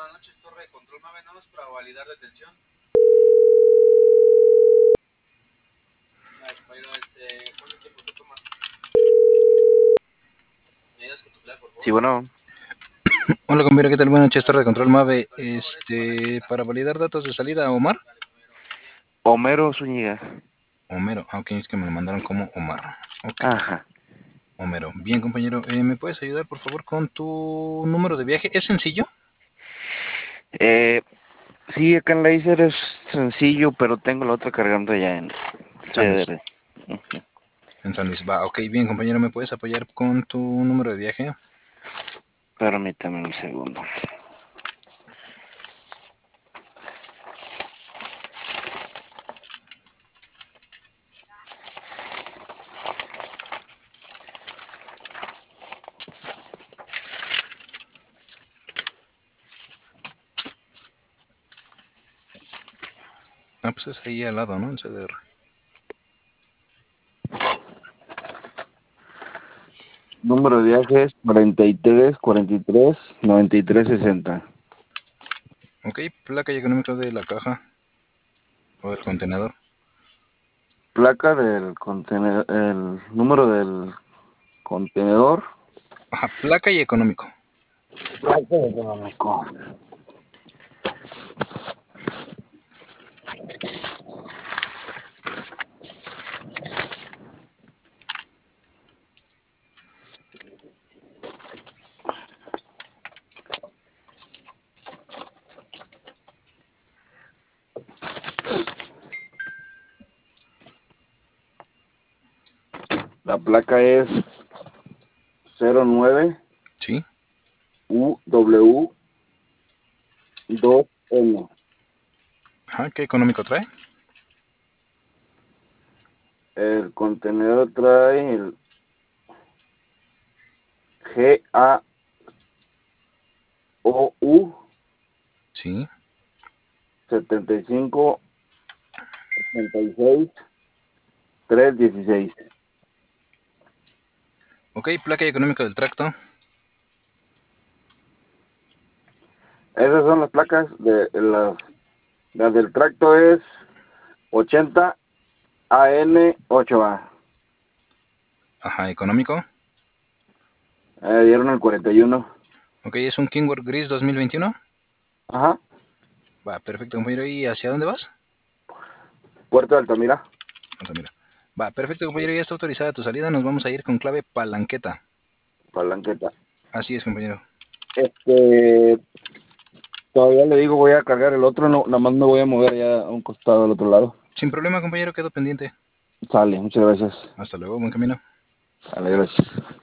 buenas noches, Torre de Control Mave, nada más para validar detención. Oiga, ¿cuánto tiempo te toma? ¿Me ayudas con tu clave, por favor? Sí, bueno. Hola compañero, ¿qué tal? Buenas noches, Torre de Control Mave. Para validar datos de salida, Omar. Homero Zúñiga. Homero, ok, es que me lo mandaron como Omar. Okay. Ajá. Homero. Bien, compañero, ¿me puedes ayudar por favor con tu número de viaje? ¿Es sencillo? Sí, acá en Laser es sencillo, pero tengo la otra cargando ya en San Luis. CDR. En San Luis, va, ok, bien, compañero, ¿me puedes apoyar con tu número de viaje? Permítame un segundo. Ah, pues es ahí al lado, ¿no? En CDR. Número de viaje es 43 Ok, placa y económico de la caja o del contenedor. Placa del contenedor, el número del contenedor. Ajá, placa y económico. Placa de económico. La placa es 09 Sí. UW2N. Ajá, ¿qué económico trae? El contenedor trae el GAOU Sí. 75 86 316. Ok, placa y económico del tracto. Esas son las placas de las del tracto es 80 AN8A. Ajá, económico. Dieron el 41. Ok, es un Kingworth Gris 2021. Ajá. Va, perfecto, compañero. ¿Y hacia dónde vas? Puerto de Altamira. Altamira. Va, perfecto, compañero. Ya está autorizada tu salida. Nos vamos a ir con clave palanqueta. Palanqueta. Así es, compañero. Todavía le digo, voy a cargar el otro, no, nada más me voy a mover ya a un costado del otro lado. Sin problema, compañero. Quedo pendiente. Sale, muchas gracias. Hasta luego, buen camino. Vale, gracias.